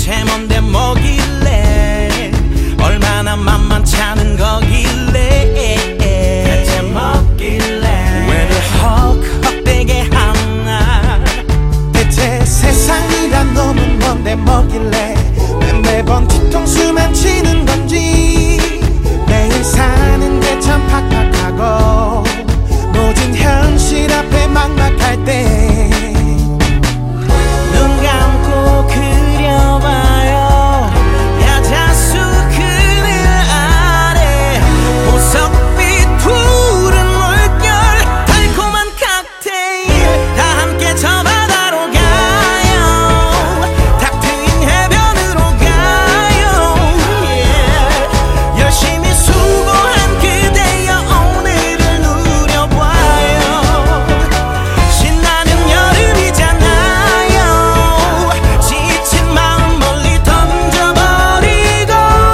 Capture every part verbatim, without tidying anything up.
대체 뭔데 뭐길래 얼마나 만만치 않은 거길래 대체 뭐길래 왜를 헉헉대게 하나 대체 세상이란 놈은 뭔데 뭐길래 왜 매번 뒤통수만 치는 건지 매일 사는 게 참 팍팍하고 모든 현실 앞에 막막할 때 눈 감고 그려봐요 야자수 그늘 아래 보석빛 푸른 물결 달콤한 칵테일 다 함께 저 바다로 가요 탁 트인 해변으로 가요 yeah. 열심히 수고한 그대여 오늘을 누려봐요 신나는 여름이잖아요 지친 마음 멀리 던져버리고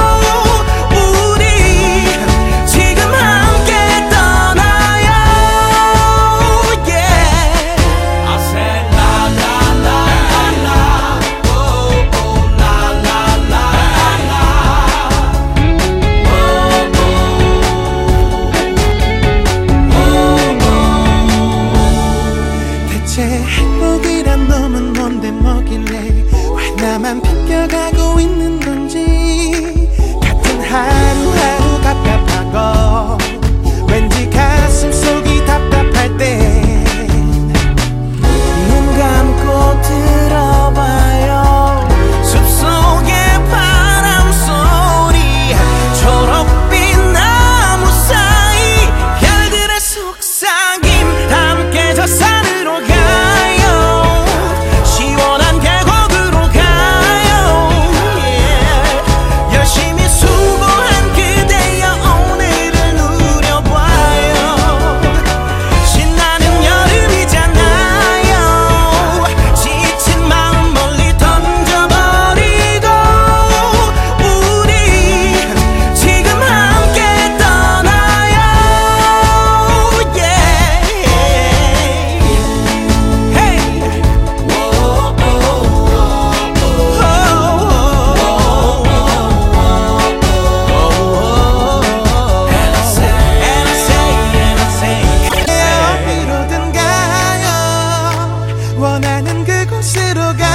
우리 지금 함께 떠나요 yeah. I said la la la la oh oh la la la 대체 행복이란 놈은 뭔데 뭐길래 왜 나만 비껴가고 있는 건지 같은 하루하루 갑갑하고 왠지 가슴 속이 답답할 때 눈 감고 들어봐요 숲속의 바람 소리 초록빛 나무 사이 별들의 속삭임 다 함께 저 산으로 가요 시원한 계곡으로 가요 yeah. 열심히 수고한 그대여 오늘을 누려봐요 신나는 여름이잖아요 지친 마음 멀리 던져버리고 우리 지금 함께 떠나요 yeah. Hey. And I say, and I say 어디로든 가요 원하는 그곳으로 가